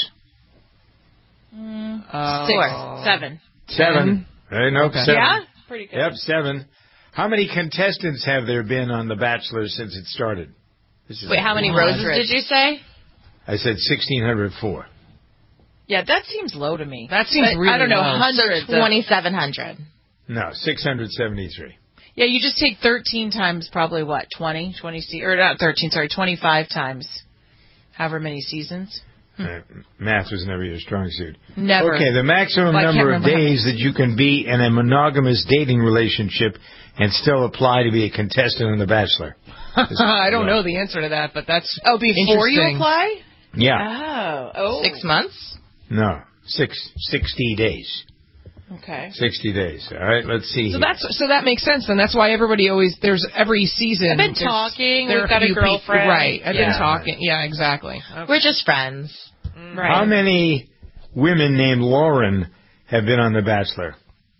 Mm, uh, Six. Seven.
Seven. Right, nope,
okay.
seven.
Yeah? Pretty good.
Yep, seven. How many contestants have there been on The Bachelor since it started?
This is Wait, how many roses did you say?
I said sixteen oh four.
Yeah, that seems low to me.
That seems
but,
really
I don't know,
low.
hundreds. twenty-seven hundred.
No, six hundred seventy-three.
Yeah, you just take thirteen times probably what, twenty? twenty se- or not thirteen, sorry, twenty-five times however many seasons.
Hmm. Uh, math was never your strong suit.
Never.
Okay, the maximum
well,
number of days that you can be in a monogamous dating relationship and still apply to be a contestant on The Bachelor.
I don't know the answer to that, but that's
Oh, before you apply?
Yeah.
Oh. oh. Six months?
No, six, sixty days.
Okay.
Sixty days. All right. Let's see.
So
here.
that's so that makes sense, and that's why everybody always there's every season.
I've been
there's,
talking.
There
We've got a girlfriend.
People, right. I've
yeah.
been talking. Yeah, exactly. Okay.
We're just friends.
Mm.
Right.
How many women named Lauren have been on The Bachelor?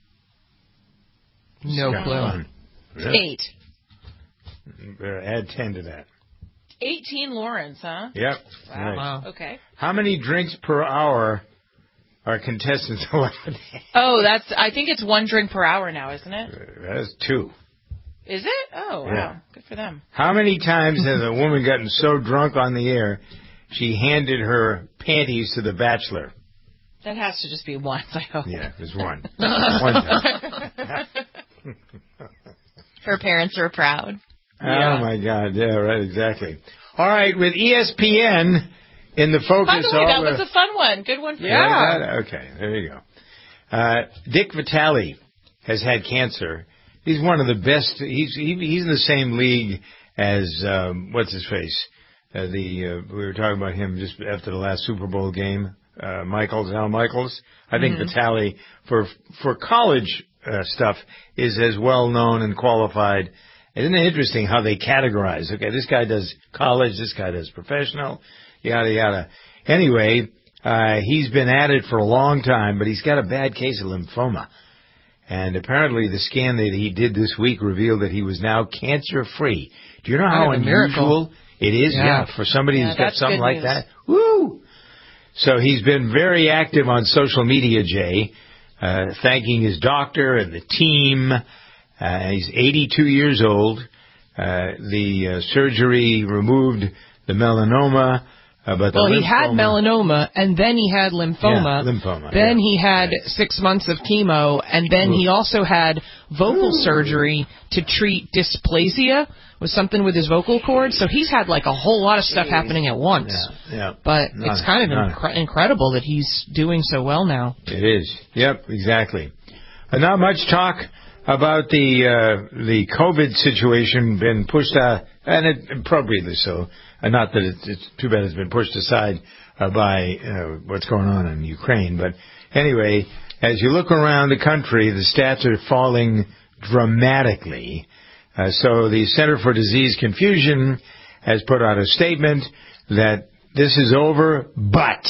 No
Scott
clue.
Fun. Really?
Eight.
Add ten to that.
Eighteen Laurens, huh?
Yep.
Wow.
Right.
wow. Okay.
How many drinks per hour are contestants allowed?
Oh, that's. I think it's one drink per hour now, isn't it?
That's two.
Is it? Oh,
yeah.
wow. Good for them.
How many times has a woman gotten so drunk on the air she handed her panties to The Bachelor?
That has to just be once, I hope.
Yeah, there's one. one time.
Her parents were proud.
Oh,
yeah.
my God. Yeah, right, exactly. All right, with E S P N in the focus...
By the way, that
the,
was a fun one. Good one for
yeah.
you.
Yeah. Okay, there you go. Uh, Dick Vitale has had cancer. He's one of the best... He's he, he's in the same league as... Um, what's his face? Uh, the uh, we were talking about him just after the last Super Bowl game. Uh, Michaels, Al Michaels. I think mm-hmm. Vitale, for for college uh, stuff, is as well known and qualified. Isn't it interesting how they categorize? Okay, this guy does college, this guy does professional, yada, yada. Anyway, uh, he's been at it for a long time, but he's got a bad case of lymphoma. And apparently the scan that he did this week revealed that he was now cancer-free. Do you know how unusual it is?
Yeah,
yeah for somebody
yeah,
who's got something like
news.
that. Woo! So he's been very active on social media, Jay, uh, thanking his doctor and the team. Uh, he's eighty-two years old. Uh, the uh, surgery removed the melanoma. Uh, but the
well,
lymphoma,
he had melanoma, and then he had lymphoma.
Yeah, lymphoma.
Then
yeah.
he had six months of chemo, and then he also had vocal surgery to treat dysplasia, with something with his vocal cords. So he's had like a whole lot of stuff happening at once.
Yeah, yeah.
But
None,
it's kind of incre- incredible that he's doing so well now.
It is. Yep, exactly. Uh, not much talk about the uh, the COVID situation been pushed out, and it, appropriately so. Uh, not that it's, it's too bad it's been pushed aside uh, by uh, what's going on in Ukraine. But anyway, as you look around the country, the stats are falling dramatically. Uh, so the Center for Disease Confusion has put out a statement that this is over, but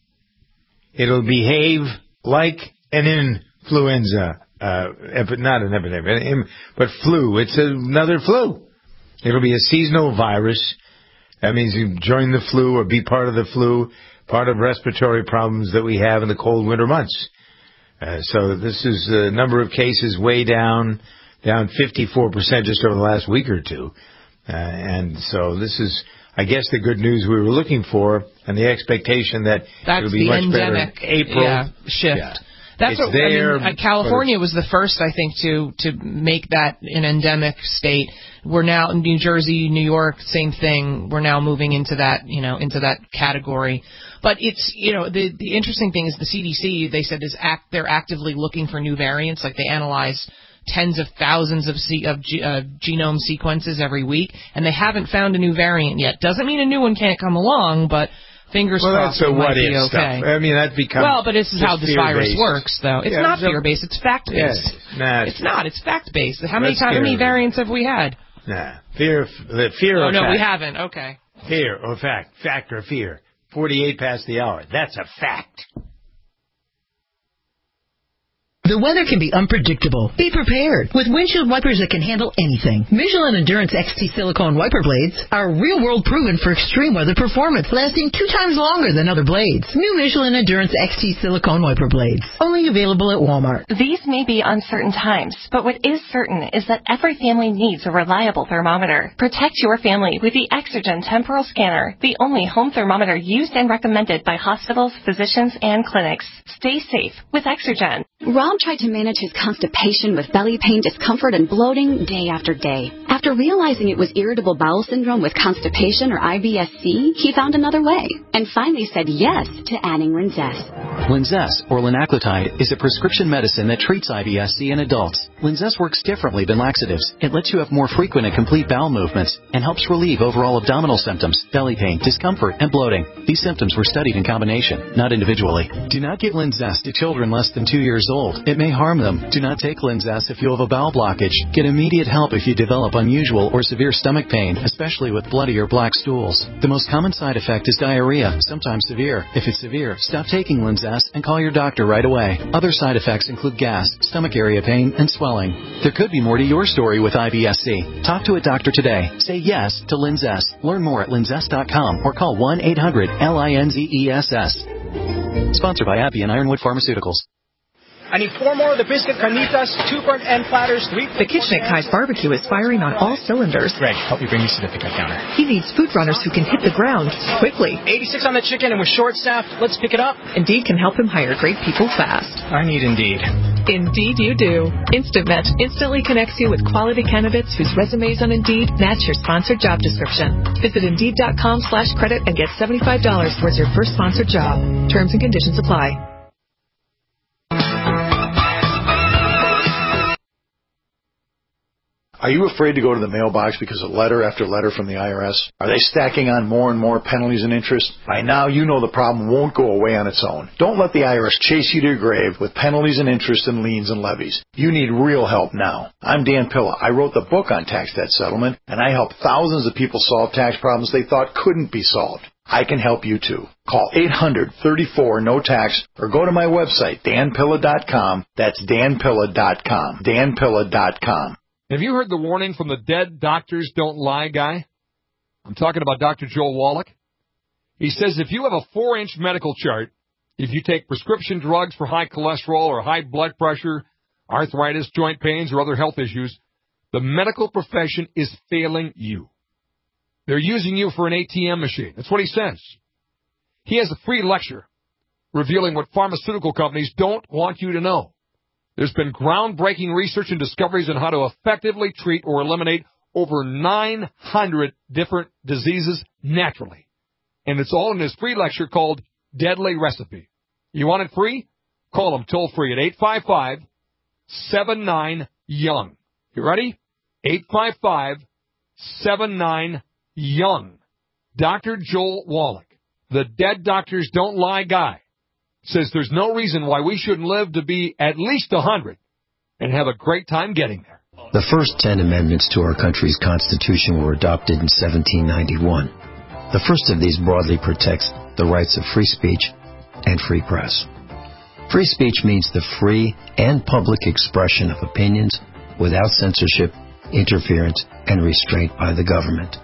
it'll behave like an influenza, uh, epi- not an epidemic, but flu. It's another flu. It'll be a seasonal virus. That means you join the flu or be part of the flu, part of respiratory problems that we have in the cold winter months. Uh, so this is a number of cases way down, down fifty-four percent just over the last week or two. Uh, and so this is, I guess, the good news we were looking for, and the expectation that
That's
it'll be
the
much
endemic,
better in April.
Yeah, shift.
Yeah.
That's
It's
what
there,
I mean. California was the first, I think, to to make that an endemic state. We're now in New Jersey, New York, same thing. We're now moving into that, you know, into that category. But it's, you know, the the interesting thing is the C D C. They said is act they're actively looking for new variants. Like they analyze tens of thousands of, C, of G, uh, genome sequences every week, and they haven't found a new variant yet. Doesn't mean a new one can't come along, but fingers
well,
crossed
that's
it
a
might
what
be
if
okay.
stuff. I mean, that becomes
well, but this is how this virus
fear-based.
works, though. It's
Yeah,
not
so,
fear-based. It's fact-based.
Yeah, nah,
it's not. It's fact-based. How many
Let's
times, how many
get it.
variants have we had?
Nah, fear, the fear
Oh
or
no,
fact?
we haven't. Okay.
Fear or fact? Fact or fear? Forty-eight past the hour. That's a fact.
The weather can be unpredictable. Be prepared with windshield wipers that can handle anything. Michelin Endurance X T silicone wiper blades are real-world proven for extreme weather performance, lasting two times longer than other blades. New Michelin Endurance X T silicone wiper blades, only available at Walmart.
These may be uncertain times, but what is certain is that every family needs a reliable thermometer. Protect your family with the Exergen Temporal Scanner, the only home thermometer used and recommended by hospitals, physicians, and clinics. Stay safe with Exergen.
Rob tried to manage his constipation with belly pain, discomfort, and bloating day after day. After realizing it was irritable bowel syndrome with constipation or I B S C, he found another way and finally said yes to adding Linzess.
Linzess, or linaclotide, is a prescription medicine that treats I B S C in adults. Linzess works differently than laxatives. It lets you have more frequent and complete bowel movements and helps relieve overall abdominal symptoms, belly pain, discomfort, and bloating. These symptoms were studied in combination, not individually. Do not give Linzess to children less than two years old. It may harm them. Do not take Linzess if you have a bowel blockage. Get immediate help if you develop unusual or severe stomach pain, especially with bloody or black stools. The most common side effect is diarrhea, sometimes severe. If it's severe, stop taking Linzess and call your doctor right away. Other side effects include gas, stomach area pain, and swelling. There could be more to your story with I B S C. Talk to a doctor today. Say yes to Linzess. Learn more at linzess dot com or call one eight hundred L I N Z E S S. Sponsored by AbbVie and Ironwood Pharmaceuticals.
I need four more of the biscuit carnitas, two burnt end platters, three...
The kitchen at Kai's Barbecue is firing on all cylinders.
Greg, help me bring these to the pickup counter.
He needs food runners who can hit the ground quickly.
eighty-six on the chicken, and we're short-staffed. Let's pick it up.
Indeed can help him hire great people fast.
I need Indeed.
Indeed you do. Instant Match instantly connects you with quality candidates whose resumes on Indeed match your sponsored job description. Visit Indeed.com slash credit and get seventy-five dollars towards your first sponsored job. Terms and conditions apply.
Are you afraid to go to the mailbox because of letter after letter from the I R S? Are they stacking on more and more penalties and interest? By now, you know the problem won't go away on its own. Don't let the I R S chase you to your grave with penalties and interest and liens and levies. You need real help now. I'm Dan Pilla. I wrote the book on tax debt settlement, and I help thousands of people solve tax problems they thought couldn't be solved. I can help you too. Call eight hundred, thirty-four, no tax or go to my website, dan pilla dot com. That's dan pilla dot com. dan pilla dot com.
Have you heard the warning from the dead doctors don't lie guy? I'm talking about Doctor Joel Wallach.
He says if you have a four-inch medical chart, if you take prescription drugs for high cholesterol or high blood pressure, arthritis, joint pains, or other health issues, the medical profession is failing you. They're using you for an A T M machine. That's what he says. He has a free lecture revealing what pharmaceutical companies don't want you to know. There's been groundbreaking research and discoveries on how to effectively treat or eliminate over nine hundred different diseases naturally. And it's all in his free lecture called Deadly Recipe. You want it free? Call him toll free at eight five five, seven nine, young. You ready? eight five five, seven nine, young. Doctor Joel Wallach, the Dead Doctors Don't Lie guy, says there's no reason why we shouldn't live to be at least one hundred and have a great time getting there.
The first ten amendments to our country's Constitution were adopted in seventeen ninety-one. The first of these broadly protects the rights of free speech and free press. Free speech means the free and public expression of opinions without censorship, interference, and restraint by the government.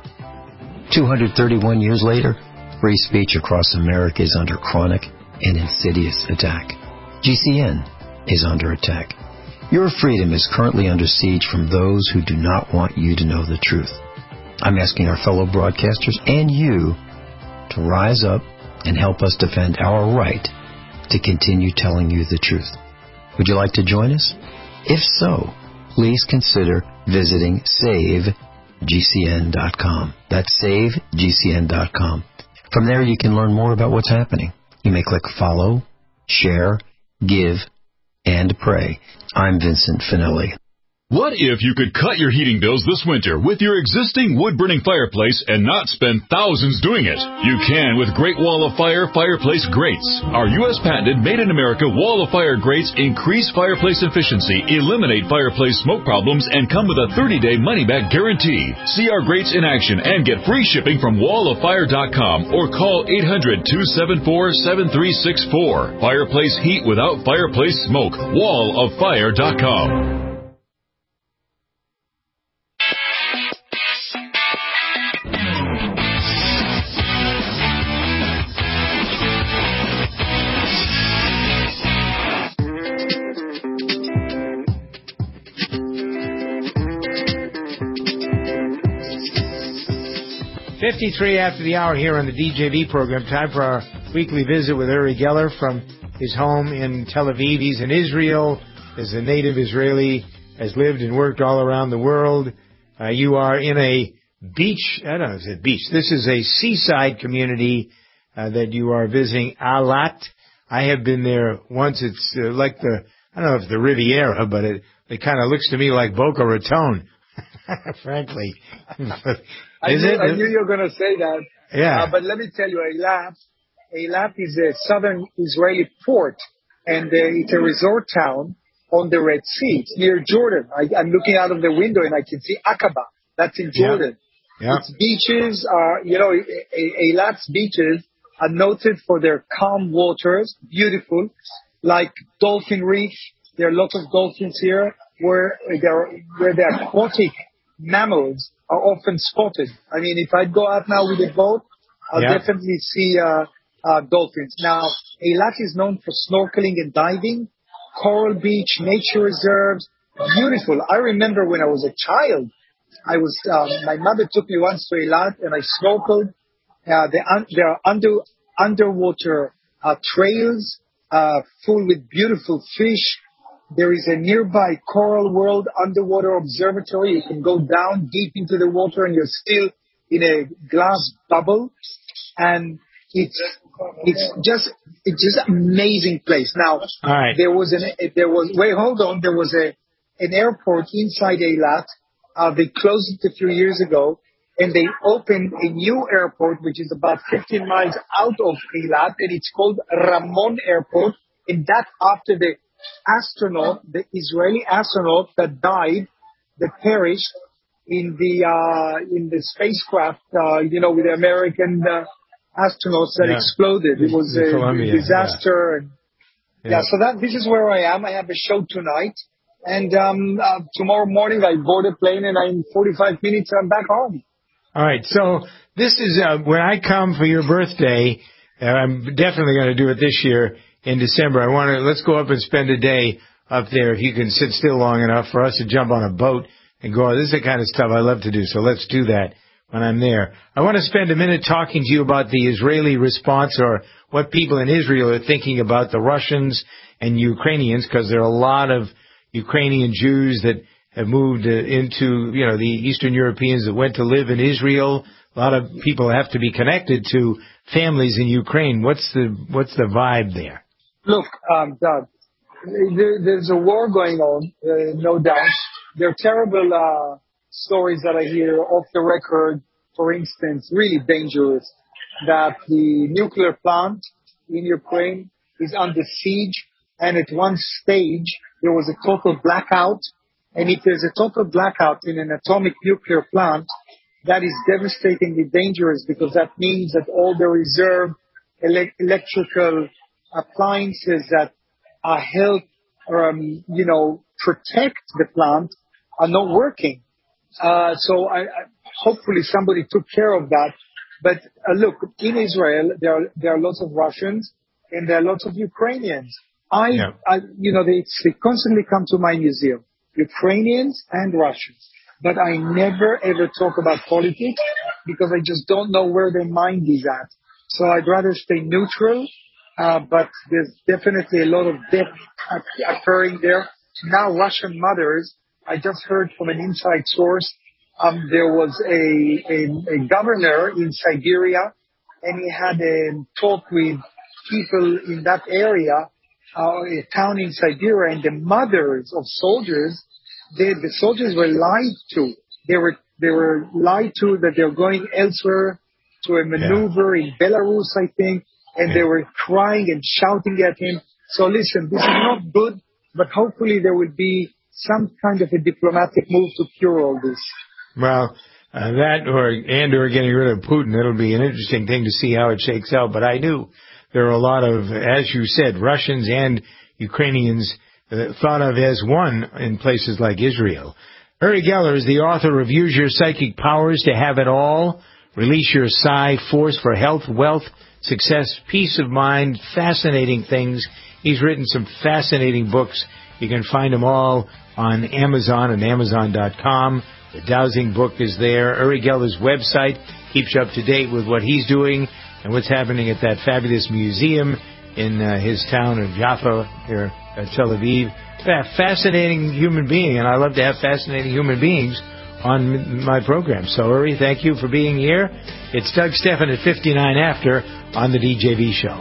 two hundred thirty-one years later, free speech across America is under chronic and insidious attack. G C N is under attack. Your freedom is currently under siege from those who do not want you to know the truth. I'm asking our fellow broadcasters and you to rise up and help us defend our right to continue telling you the truth. Would you like to join us? If so, please consider visiting save G C N dot com. That's save G C N dot com. From there, you can learn more about what's happening. You may click follow, share, give, and pray. I'm Vincent Finelli.
What if you could cut your heating bills this winter with your existing wood-burning fireplace and not spend thousands doing it? You can with Great Wall of Fire Fireplace Grates. Our U S patented made-in-America Wall of Fire grates increase fireplace efficiency, eliminate fireplace smoke problems, and come with a thirty-day money-back guarantee. See our grates in action and get free shipping from wall of fire dot com or call eight hundred, two seven four, seven three six four. Fireplace heat without fireplace smoke. wall of fire dot com.
fifty-three after the hour here on the D J V program. Time for our weekly visit with Uri Geller from his home in Tel Aviv. He's in Israel, is a native Israeli, has lived and worked all around the world. Uh, you are in a beach, I don't know if it's a beach. This is a seaside community uh, that you are visiting, Eilat. I have been there once. It's uh, like the, I don't know if it's the Riviera, but it, it kind of looks to me like Boca Raton, frankly.
I
Is
knew,
it?
I knew you were going to say that.
Yeah.
Uh, but let me tell you, Eilat, Eilat is a southern Israeli port, and uh, it's a resort town on the Red Sea. It's near Jordan. I, I'm looking out of the window and I can see Aqaba. That's in Jordan.
Yeah. Yeah.
Its beaches are, you know, Eilat's beaches are noted for their calm waters, beautiful, like Dolphin Reef. There are lots of dolphins here where there where the aquatic mammals are often spotted. I mean, if I go out now with a boat, I'll yeah. definitely see uh, uh, dolphins. Now, Eilat is known for snorkeling and diving, coral beach, nature reserves, beautiful. I remember when I was a child, I was um, my mother took me once to Eilat and I snorkeled. Uh, there, un- there are under underwater uh, trails uh, full with beautiful fish. There is a nearby Coral World underwater observatory. You can go down deep into the water and you're still in a glass bubble. And it's, it's just, it's just an amazing place. Now,
All right.
there was an, there was, wait, hold on. There was a, an airport inside Eilat. Uh, they closed it a few years ago and they opened a new airport, which is about fifteen miles out of Eilat, and it's called Ramon Airport. And that's after the astronaut, the Israeli astronaut that died, that perished in the uh, in the spacecraft, uh, you know, with the American uh, astronauts that
yeah.
exploded. It was a
Columbia,
disaster.
Yeah.
And, yeah. yeah, so that this is where I am. I have a show tonight, and um, uh, tomorrow morning I board a plane, and in forty-five minutes I'm back home.
All right, so this is uh, when I come for your birthday. Uh, I'm definitely going to do it this year in December. I want to let's go up and spend a day up there if you can sit still long enough for us to jump on a boat and go. This is the kind of stuff I love to do. So let's do that when I'm there. I want to spend a minute talking to you about the Israeli response, or what people in Israel are thinking about the Russians and Ukrainians, because there are a lot of Ukrainian Jews that have moved uh, into, you know, the Eastern Europeans that went to live in Israel. A lot of people have to be connected to families in Ukraine. What's the what's the vibe there?
Look, um, Doug, there, there's a war going on, uh, no doubt. There are terrible uh, stories that I hear off the record, for instance, really dangerous, that the nuclear plant in Ukraine is under siege, and at one stage there was a total blackout. And if there's a total blackout in an atomic nuclear plant, that is devastatingly dangerous, because that means that all the reserve ele- electrical appliances that are help, um, you know, protect the plant are not working. Uh, so I, I, hopefully somebody took care of that. But uh, look, in Israel, there are, there are lots of Russians and there are lots of Ukrainians. I, yeah. I you know, they, they constantly come to my museum, Ukrainians and Russians. But I never ever talk about politics, because I just don't know where their mind is at. So I'd rather stay neutral. Uh, but there's definitely a lot of death occurring there. Now, Russian mothers, I just heard from an inside source, um, there was a, a, a governor in Siberia, and he had a talk with people in that area, uh, a town in Siberia, and the mothers of soldiers, they, the soldiers were lied to. They were, they were lied to that they were going elsewhere to a maneuver yeah. in Belarus, I think. And they were crying and shouting at him. So listen, this is not good, but hopefully there will be some kind of a diplomatic move to cure all this.
Well, uh, that or and or getting rid of Putin, it'll be an interesting thing to see how it shakes out. But I knew there are a lot of, as you said, Russians and Ukrainians uh, thought of as one in places like Israel. Uri Geller is the author of Use Your Psychic Powers to Have It All, Release Your Psi Force for Health, Wealth, Success, Peace of Mind, fascinating things. He's written some fascinating books. You can find them all on Amazon and Amazon dot com. The Dowsing book is there. Uri Geller's website keeps you up to date with what he's doing and what's happening at that fabulous museum in uh, his town of Jaffa, here at Tel Aviv. Yeah, fascinating human being, and I love to have fascinating human beings on my program. So, Uri, thank you for being here. It's Doug Stephan at fifty-nine After on the D J V Show.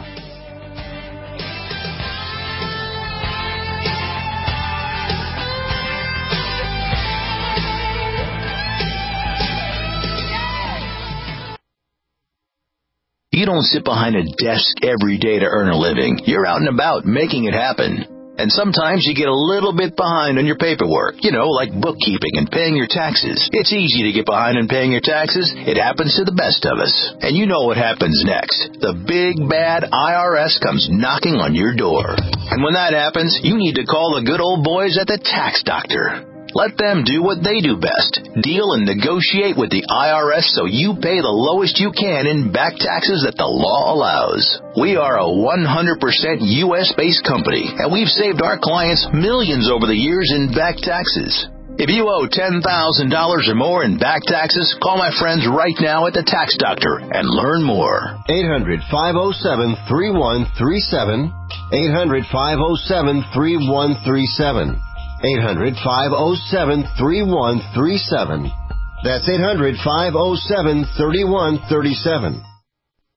You don't sit behind a desk every day to earn a living. You're out and about making it happen. And sometimes you get a little bit behind on your paperwork, you know, like bookkeeping and paying your taxes. It's easy to get behind on paying your taxes. It happens to the best of us. And you know what happens next. The big, bad I R S comes knocking on your door. And when that happens, you need to call the good old boys at the Tax Doctor. Let them do what they do best. Deal and negotiate with the I R S so you pay the lowest you can in back taxes that the law allows. We are a one hundred percent U S-based company, and we've saved our clients millions over the years in back taxes. If you owe ten thousand dollars or more in back taxes, call my friends right now at the Tax Doctor and learn more.
eight hundred, five oh seven, three one three seven. eight hundred, five oh seven, three one three seven. eight hundred, five oh seven, three one three seven. That's eight hundred, five oh seven, three one three seven.